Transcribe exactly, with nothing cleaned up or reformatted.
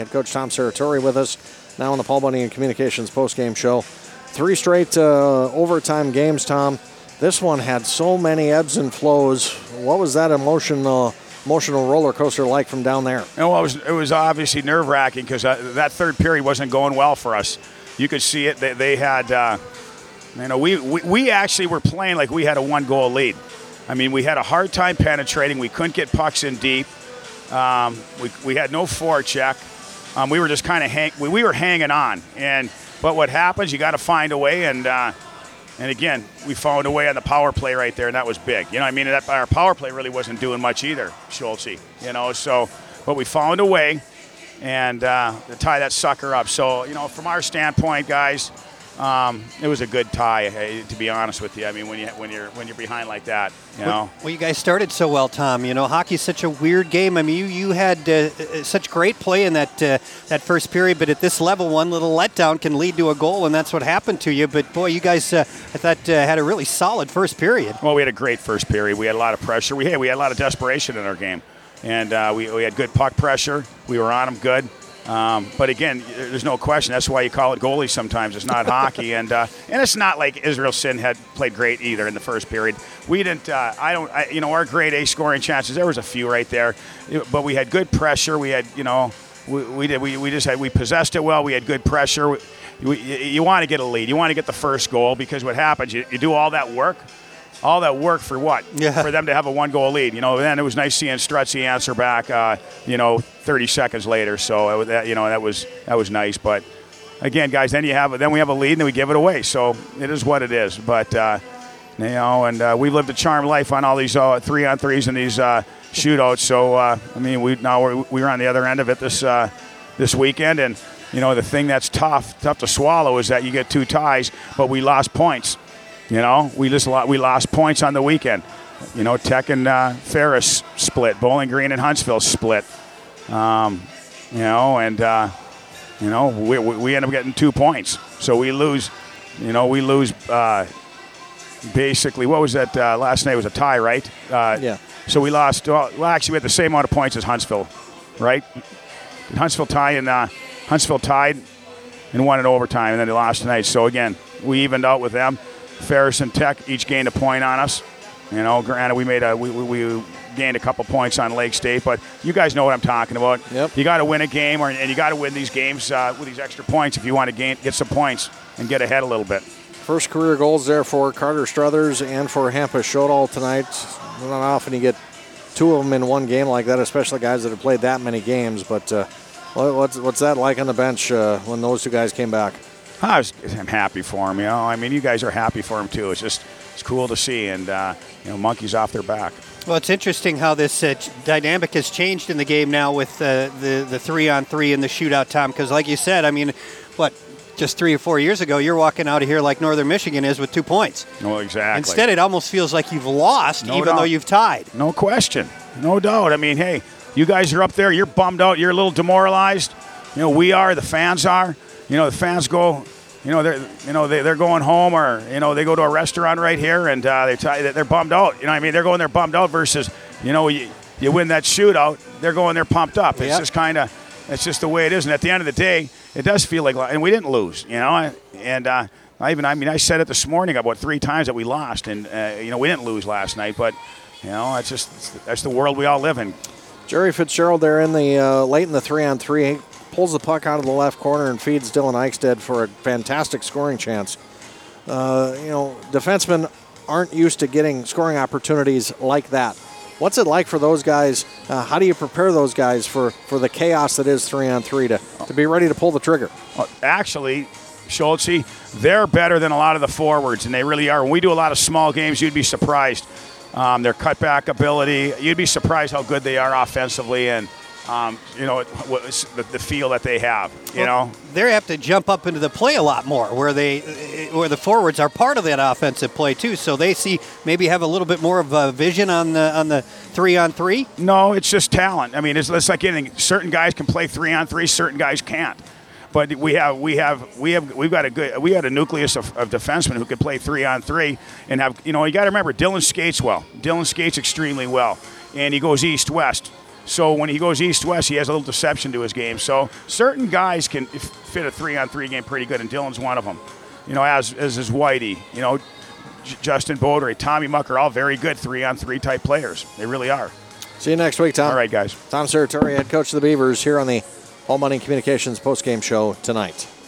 Head coach Tom Serratori with us now on the Paul Bunyan Communications postgame show. Three straight uh, overtime games, Tom. This one had so many ebbs and flows. What was that emotional emotional roller coaster like from down there? You know, it was it was obviously nerve wracking because uh, that third period wasn't going well for us. You could see it. They, they had, uh, you know, we, we we actually were playing like we had a one goal lead. I mean, we had a hard time penetrating. We couldn't get pucks in deep. Um, we we had no forecheck. Um, we were just kind of hang. We, we were hanging on. And but what happens? You got to find a way. And uh, and again, we found a way on the power play right there, and that was big. You know, I mean, that our power play really wasn't doing much either, Schultz. You know, so but we found a way, and uh, to tie that sucker up. So you know, from our standpoint, guys. Um, it was a good tie, to be honest with you. I mean, when you when you're when you're behind like that, you know. Well, you guys started so well, Tom. You know, hockey's such a weird game. I mean, you you had uh, such great play in that uh, that first period, but at this level, one little letdown can lead to a goal, and that's what happened to you. But boy, you guys, uh, I thought, uh, had a really solid first period. Well, we had a great first period. We had a lot of pressure. We had we had a lot of desperation in our game, and uh, we we had good puck pressure. We were on them good. Um, but again, there's no question. That's why you call it goalie sometimes. It's not hockey, and uh, and it's not like Israel Sin had played great either in the first period. We didn't. Uh, I don't. I, you know, our grade A scoring chances. There was a few right there, but we had good pressure. We had, you know, we, we did. We, we just had. We possessed it well. We had good pressure. We, we, you want to get a lead. You want to get the first goal because what happens? You, you do all that work. All that work for what? Yeah. For them to have a one-goal lead. You know, then it was nice seeing Strutzy answer back, uh, you know, thirty seconds later. So, that, you know, that was that was nice. But, again, guys, then you have then we have a lead and then we give it away. So, it is what it is. But, uh, you know, and uh, we've lived a charmed life on all these uh, three-on-threes and these uh, shootouts. So, uh, I mean, we now we're, we were on the other end of it this uh, this weekend. And, you know, the thing that's tough, tough to swallow is that you get two ties, but we lost points. You know, we just we lost points on the weekend. You know, Tech and uh, Ferris split. Bowling Green and Huntsville split. Um, you know, and, uh, you know, we, we end up getting two points. So we lose, you know, we lose uh, basically, what was that? Uh, last night was a tie, right? Uh, yeah. So we lost, well, actually, we had the same amount of points as Huntsville, right? Did Huntsville tie and uh, Huntsville tied and won in overtime, and then they lost tonight. So, again, we evened out with them. Ferris and Tech each gained a point on us. You know, granted, we made a we, we, we gained a couple points on Lake State, but you guys know what I'm talking about. Yep. You got to win a game, or and you got to win these games uh, with these extra points if you want to gain get some points and get ahead a little bit. First career goals there for Carter Struthers and for Hampus Shodal tonight. Not often you get two of them in one game like that, especially guys that have played that many games. But uh, what's what's that like on the bench uh, when those two guys came back? I was, I'm happy for him, you know. I mean, you guys are happy for him too. It's just it's cool to see, and uh, you know, monkeys off their back. Well, it's interesting how this uh, dynamic has changed in the game now with uh, the the three on three and the shootout, Tom. Because, like you said, I mean, what just three or four years ago, you're walking out of here like Northern Michigan is with two points. No, exactly. Instead, it almost feels like you've lost, no even doubt. though you've tied. No question, no doubt. I mean, hey, you guys are up there. You're bummed out. You're a little demoralized. You know, we are. The fans are. You know, the fans go. You know, they're you know they they're going home, or you know they go to a restaurant right here, and uh, they t- they're bummed out. You know what I mean? They're going there bummed out versus you know you, you win that shootout, they're going there pumped up. It's yep. just kind of it's just the way it is. And at the end of the day, it does feel like, and we didn't lose. You know, and uh, I even I mean I said it this morning about three times that we lost, and uh, you know we didn't lose last night, but you know it's just that's the world we all live in. Jerry Fitzgerald there in the uh, late in the three on three. Pulls the puck out of the left corner and feeds Dylan Eichstead for a fantastic scoring chance. Uh, you know, defensemen aren't used to getting scoring opportunities like that. What's it like for those guys? Uh, how do you prepare those guys for, for the chaos that is three on three to, to be ready to pull the trigger? Well, actually, Schultz, they're better than a lot of the forwards, and they really are. When we do a lot of small games, you'd be surprised. Um, their cutback ability, you'd be surprised how good they are offensively, and Um, you know, the, the feel that they have, you well, know. They have to jump up into the play a lot more where they, where the forwards are part of that offensive play too. So they see, maybe have a little bit more of a vision on the, on the three on three. No, it's just talent. I mean, it's, it's like anything. Certain guys can play three on three, certain guys can't. But we have, we have, we have, we've got a good, we had a nucleus of, of defensemen who could play three on three and have, you know, you got to remember, Dylan skates well. Dylan skates extremely well, and he goes east-west. So when he goes east-west, he has a little deception to his game. So certain guys can fit a three-on-three game pretty good, and Dylan's one of them. You know, as, as is Whitey, you know, J- Justin Bodery, Tommy Mucker, all very good three-on-three type players. They really are. See you next week, Tom. All right, guys. Tom Serratore, head coach of the Beavers, here on the Home Money Communications postgame show tonight.